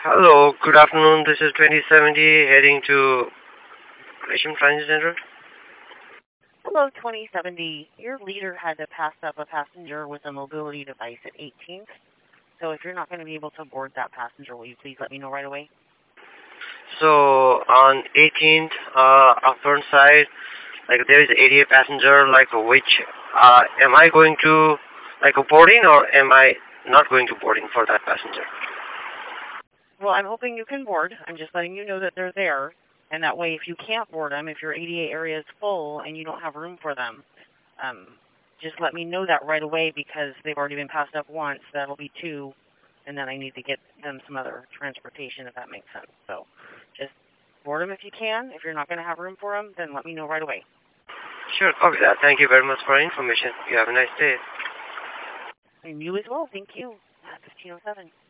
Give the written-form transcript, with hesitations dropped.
Hello, good afternoon. This is 2070 heading to Gresham Transit Center. Hello, 2070. Your leader had to pass up a passenger with a mobility device at 18th. So if you're not going to be able to board that passenger, will you please let me know right away? So on 18th, up front side, there is 88 passenger, am I going to, a boarding or am I not going to boarding for that passenger? Well, I'm hoping you can board. I'm just letting you know that they're there. And that way, if you can't board them, if your 88 area is full and you don't have room for them, just let me know that right away because they've already been passed up once. That'll be two. And then I need to get them some other transportation, if that makes sense. So just board them if you can. If you're not going to have room for them, then let me know right away. Sure, copy that. Thank you very much for information. You have a nice day. And you as well. Thank you. 1507.